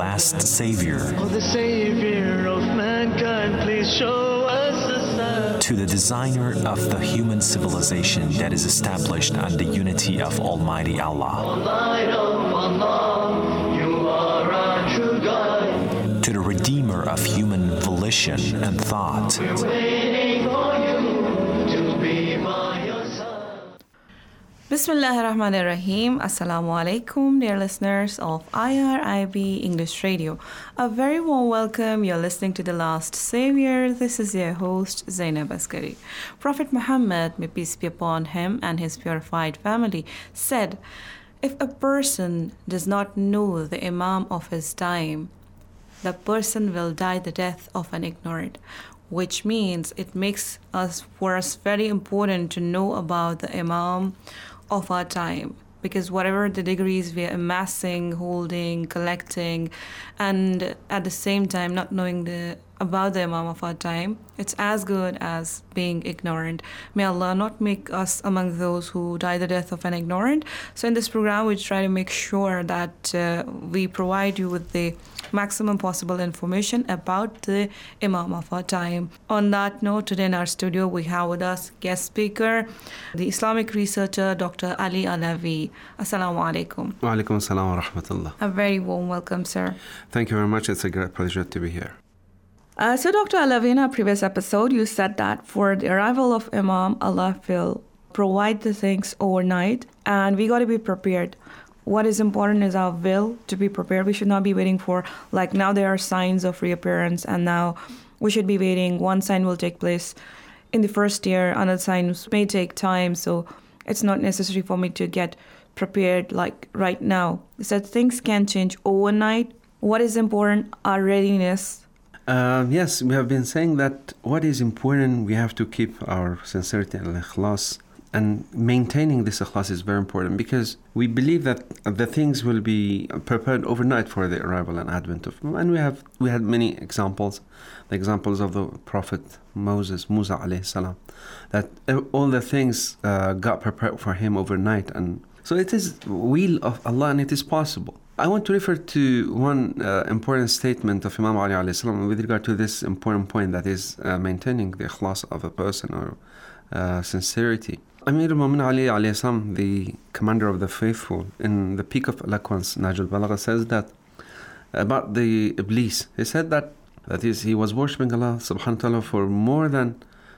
last Savior. Oh, the Savior of mankind, please show us a sign. To the designer of the human civilization that is established on the unity of Almighty Allah. Light of Allah, you are our true guide. To the redeemer of human volition and thought. We're waiting for you to be by your side. Bismillahirrahmanirrahim. Assalamu alaikum, dear listeners of IRIB English Radio. A very warm welcome. You're listening to The Last Savior. This is your host, Zainab Askari. Prophet Muhammad, may peace be upon him and his purified family, said, if a person does not know the Imam of his time, the person will die the death of an ignorant. Which means it makes us very important to know about the Imam of our time, because whatever the degrees we are amassing, holding, collecting, and at the same time not knowing about the Imam of our time, it's as good as being ignorant. May Allah not make us among those who die the death of an ignorant. So in this program, we try to make sure that we provide you with the maximum possible information about the Imam of our time. On that note, today in our studio, we have with us guest speaker, the Islamic researcher, Dr. Ali Alavi. Assalamu alaikum. Wa alaikum assalam wa rahmatullah. A very warm welcome, sir. Thank you very much. It's a great pleasure to be here. So Dr. Alavi, in our previous episode, you said that for the arrival of Imam, Allah will provide the things overnight, and we got to be prepared. What is important is our will to be prepared. We should not be waiting for, like now there are signs of reappearance, and now we should be waiting. One sign will take place in the first year, another signs may take time, so it's not necessary for me to get prepared like right now. So things can change overnight. What is important? Our readiness. Yes, we have been saying that what is important, we have to keep our sincerity and ikhlas, and maintaining this ikhlas is very important, because we believe that the things will be prepared overnight for the arrival and advent of, and we had many examples, the examples of the Prophet Musa alayhi salam, that all the things got prepared for him overnight, and so it is will of Allah and it is possible. I want to refer to one important statement of Imam Ali alayhi salam with regard to this important point, that is maintaining the ikhlas of a person, or sincerity. Amir al-Mu'minin Ali alayhi salam, the commander of the faithful, in the peak of eloquence, Nahj al-Balagha, says that about the Iblis. He said that is, he was worshipping Allah subhanahu wa ta'ala for more than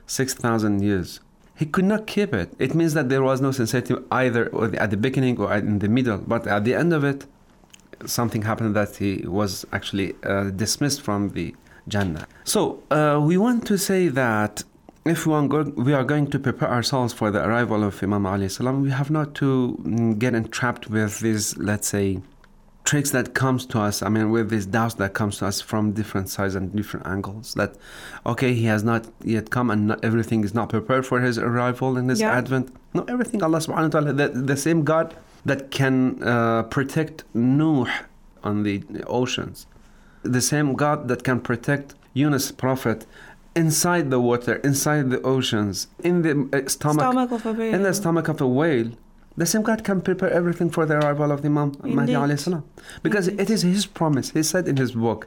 6,000 years. He could not keep it. It means that there was no sincerity either at the beginning or in the middle, but at the end of it, something happened that he was actually dismissed from the Jannah. So we want to say that if we are going to prepare ourselves for the arrival of Imam alayhi salam, we have not to get entrapped with these, let's say, tricks that comes to us, with these doubts that comes to us from different sides and different angles, that, okay, he has not yet come and everything is not prepared for his arrival in his advent. No, everything, Allah subhanahu wa ta'ala, the same God that can protect Nuh on the oceans, the same God that can protect Yunus prophet inside the water, inside the oceans, in the stomach of a whale. In the stomach of a whale, the same God can prepare everything for the arrival of the Imam Mahdi alayhi salam, because it is his promise. He said in his book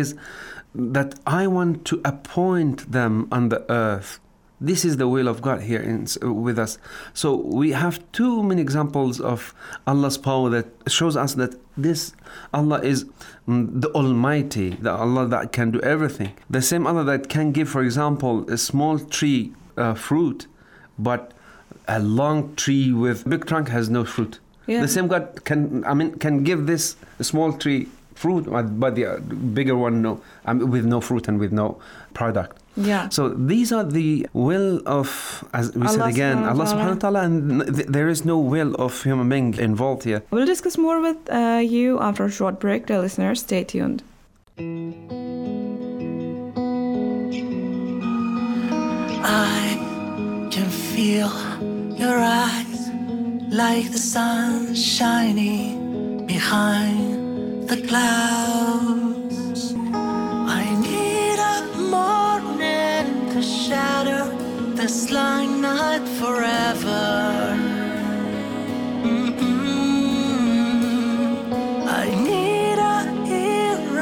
that I want to appoint them on the earth. This is the will of God here with us. So we have too many examples of Allah's power that shows us that this Allah is the Almighty, the Allah that can do everything. The same Allah that can give, for example, a small tree fruit, but a long tree with big trunk has no fruit. Yeah. The same God can give this small tree fruit, but the bigger one with no fruit and with no product. Yeah. So these are the will of, as we said again, Allah subhanahu wa ta'ala, and there is no will of human being involved here. We'll discuss more with you after a short break. Dear listeners, stay tuned. I can feel your eyes like the sun shining behind the clouds. I need a morning to shatter this long night forever. I need a hero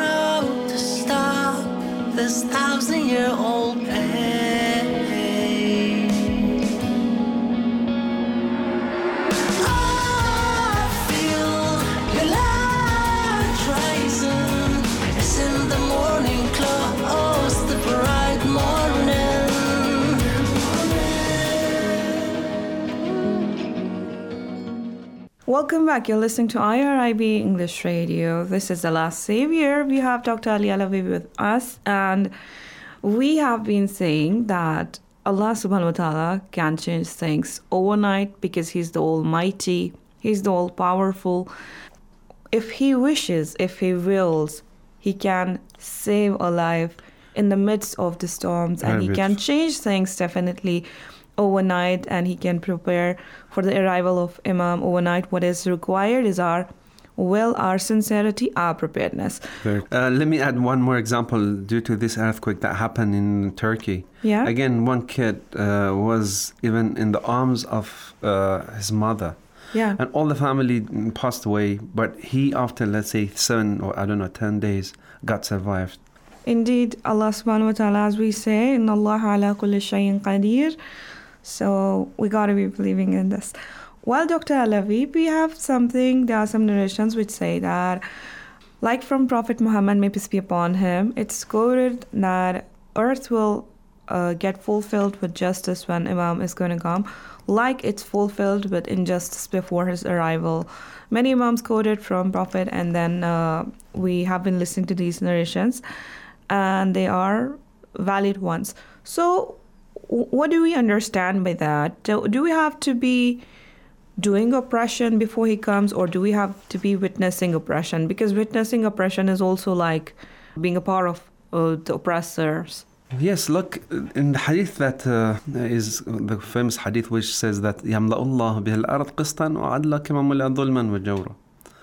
Welcome back. You're listening to IRIB English Radio. This is The Last Savior. We have Dr. Ali Alavi with us, and we have been saying that Allah subhanahu wa ta'ala can change things overnight because He's the Almighty, He's the All-Powerful. If He wishes, if He wills, He can save a life in the midst of the storms, and He can change things definitely overnight, and He can prepare for the arrival of Imam overnight. What is required is our sincerity, our preparedness. Let me add one more example due to this earthquake that happened in Turkey. Yeah. Again, one kid was even in the arms of his mother. Yeah. And all the family passed away, but he, after, let's say, 7 or 10 days, got survived. Indeed, Allah subhanahu wa ta'ala, as we say, Inna Allah ala kulli shayin qadir. So we got to be believing in this. Well, Dr. Alavi, there are some narrations which say that, like from Prophet Muhammad, may peace be upon him, it's quoted that earth will get fulfilled with justice when Imam is going to come, like it's fulfilled with injustice before his arrival. Many Imams quoted from Prophet, and then we have been listening to these narrations, and they are valid ones. So what do we understand by that? Do we have to be doing oppression before he comes, or do we have to be witnessing oppression? Because witnessing oppression is also like being a part of the oppressors. Yes, look, in the hadith that is the famous hadith which says that يَمْلَأُ اللَّهُ بِهِ الْأَرْضِ قِسْطًا وَعَدْلًا كَمَا مُلِئَتْ ظُلْمًا وَجَوْرًا.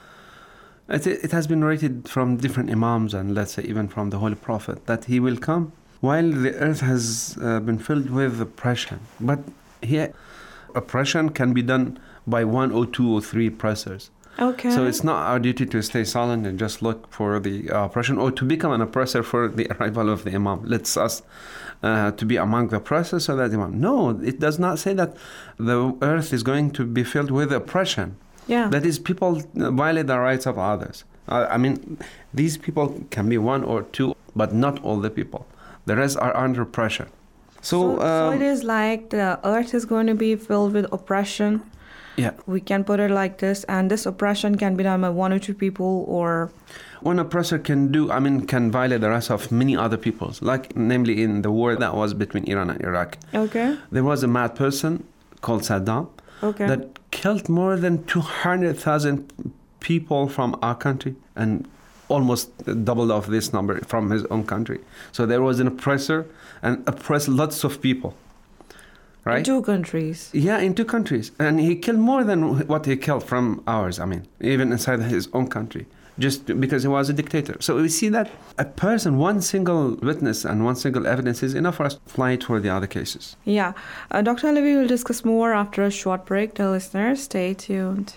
It has been narrated from different imams, and let's say even from the Holy Prophet, that he will come while the earth has been filled with oppression. But here, oppression can be done by 1 or 2 or 3 oppressors. Okay. So it's not our duty to stay silent and just look for the oppression, or to become an oppressor for the arrival of the Imam. Let's us to be among the oppressors so that Imam. No, it does not say that the earth is going to be filled with oppression. Yeah. That is, people violate the rights of others. I mean, these people can be 1 or 2, but not all the people. The rest are under oppression. So it is like the earth is going to be filled with oppression. Yeah. We can put it like this, and this oppression can be done by 1 or 2 people, or one oppressor can violate the rights of many other peoples, like namely in the war that was between Iran and Iraq. Okay. There was a mad person called Saddam that killed more than 200,000 people from our country, and almost double of this number from his own country. So there was an oppressor and oppressed lots of people. Right? In 2 countries. Yeah, in 2 countries. And he killed more than what he killed from ours, even inside his own country, just because he was a dictator. So we see that a person, 1 single witness and 1 single evidence is enough for us to apply it for the other cases. Yeah. Dr. Alavi will discuss more after a short break. The listeners, stay tuned.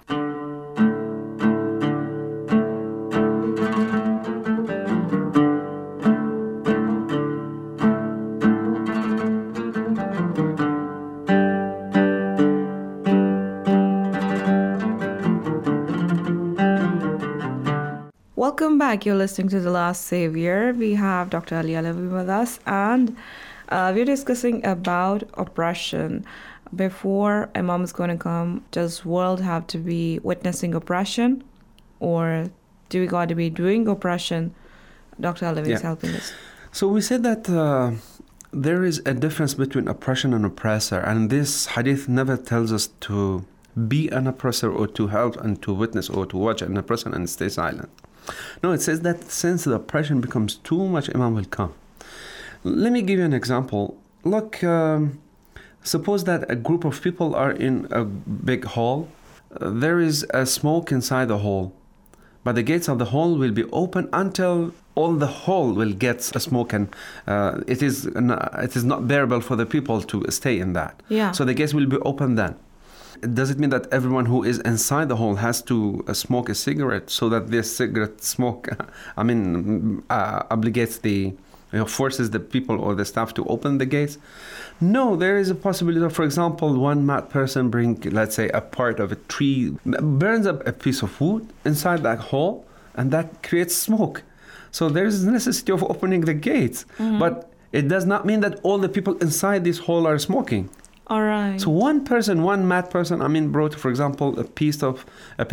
Welcome back. You're listening to The Last Savior. We have Dr. Ali Alavi with us, and we're discussing about oppression. Before Imam is going to come, does world have to be witnessing oppression, or do we got to be doing oppression? Dr. Alavi is helping us. So we said that there is a difference between oppression and oppressor, and this hadith never tells us to be an oppressor or to help and to witness or to watch an oppressor and stay silent. No, it says that since the oppression becomes too much, Imam will come. Let me give you an example. Look, suppose that a group of people are in a big hall. There is a smoke inside the hall, but the gates of the hall will be open until all the hall will get a smoke, and it is not bearable for the people to stay in that. Yeah. So the gates will be open then. Does it mean that everyone who is inside the hall has to smoke a cigarette, so that this cigarette smoke, obligates forces the people or the staff to open the gates? No, there is a possibility of, for example, one mad person bring, let's say, a part of a tree, burns up a piece of wood inside that hall, and that creates smoke. So there is necessity of opening the gates. Mm-hmm. But it does not mean that all the people inside this hall are smoking. All right. So one person, one mad person, brought, for example, a piece of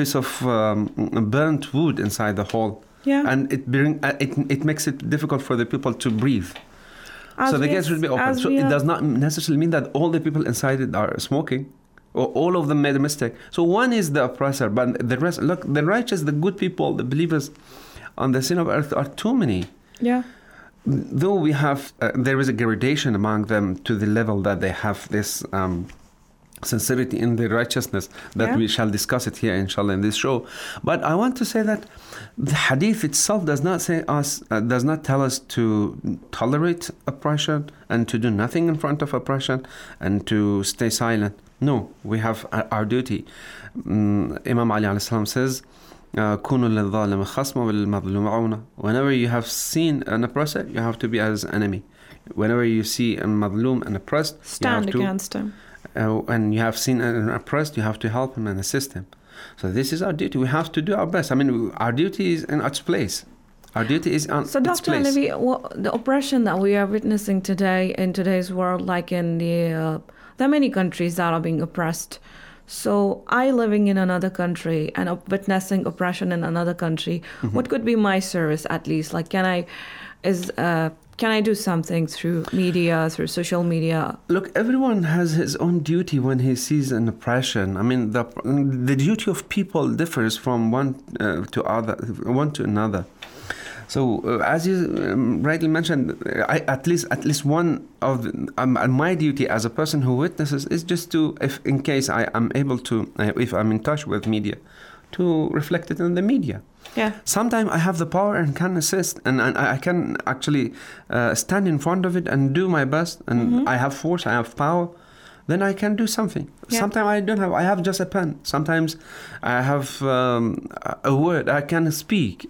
burnt wood inside the hole, Yeah. and it makes it difficult for the people to breathe. As So the we gates have- will be open. as So we it have- does not necessarily mean that all the people inside it are smoking, or all of them made a mistake. So one is the oppressor, but the rest, look, the righteous, the good people, the believers on the scene of earth are too many. Yeah. Though we have, there is a gradation among them to the level that they have this sincerity in their righteousness that Yeah. we shall discuss it here, inshallah, in this show. But I want to say that the hadith itself does not tell us to tolerate oppression and to do nothing in front of oppression and to stay silent. No, we have our duty. Imam Ali alayhi salam says, كونوا للظالم خصما وللمظلوم عونا. Whenever you have seen an oppressor, you have to be as enemy. Whenever you see a madloom and oppressed, Stand you have against him. and you have seen an oppressed, you have to help him and assist him. So this is our duty. We have to do our best. Our duty is in its place. Our duty is on So, its Dr. place. Levy, the oppression that we are witnessing today in today's world, like in there are many countries that are being oppressed. So, I living in another country and witnessing oppression in another country, what could be my service at least? Like, can I do something through media, through social media? Look, everyone has his own duty when he sees an oppression. The duty of people differs from one to another. So, as you rightly mentioned, at least one of my duty as a person who witnesses is just to, if in case I am able to, if I'm in touch with media, to reflect it in the media. Yeah. Sometimes I have the power and can assist, and I can actually stand in front of it and do my best, and I have force, I have power, then I can do something. Yeah. Sometimes I don't have, I have just a pen. Sometimes I have a word, I can speak.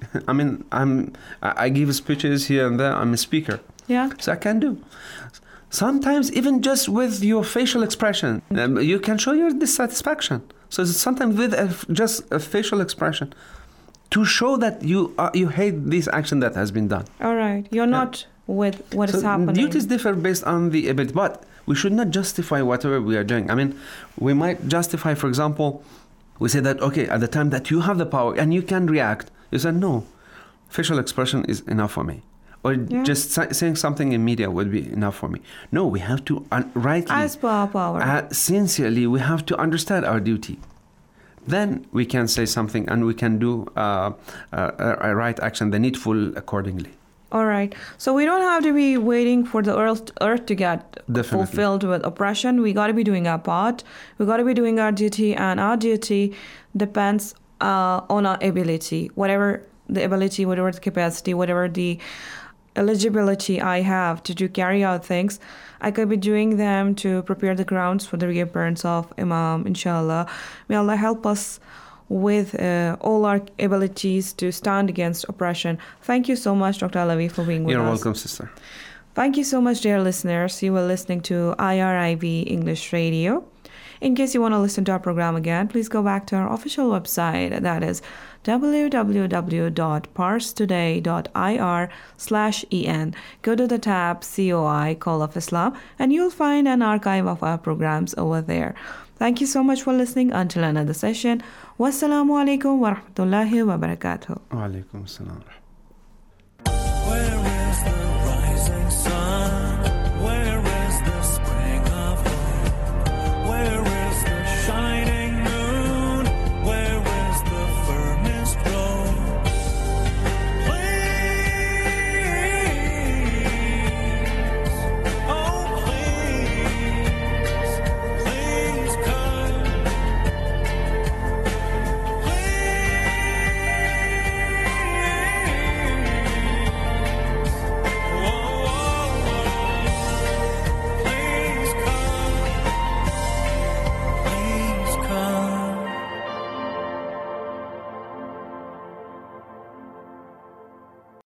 I give speeches here and there, I'm a speaker. Yeah. So I can do. Sometimes even just with your facial expression, you can show your dissatisfaction. So sometimes with just a facial expression, to show that you hate this action that has been done. All right. You're not with what is happening. Duties differ based on the ability, but we should not justify whatever we are doing. We might justify, for example, we say that, okay, at the time that you have the power and you can react, you said, no, facial expression is enough for me. Or just saying something in media would be enough for me. No, we have to rightly, As per our power. sincerely, we have to understand our duty. Then we can say something and we can do a right action, the needful accordingly. All right. So we don't have to be waiting for the earth to get Definitely. fulfilled with oppression. We got to be doing our part. We got to be doing our duty, and our duty depends on our ability. Whatever the ability, whatever the capacity, whatever the eligibility I have to carry out things, I could be doing them to prepare the grounds for the reappearance of Imam, inshallah. May Allah help us with all our abilities to stand against oppression. Thank you so much, Dr. Alavi, for being with us. You're welcome, sister. Thank you so much, dear listeners. You were listening to IRIB English Radio. In case you want to listen to our program again, please go back to our official website. That is www.parstoday.ir/en. Go to the tab COI, Call of Islam, and you'll find an archive of our programs over there. Thank you so much for listening. Until another session. Wassalamu alaikum wa rahmatullahi wa barakatuh. Wa alaikum assalam. Where is the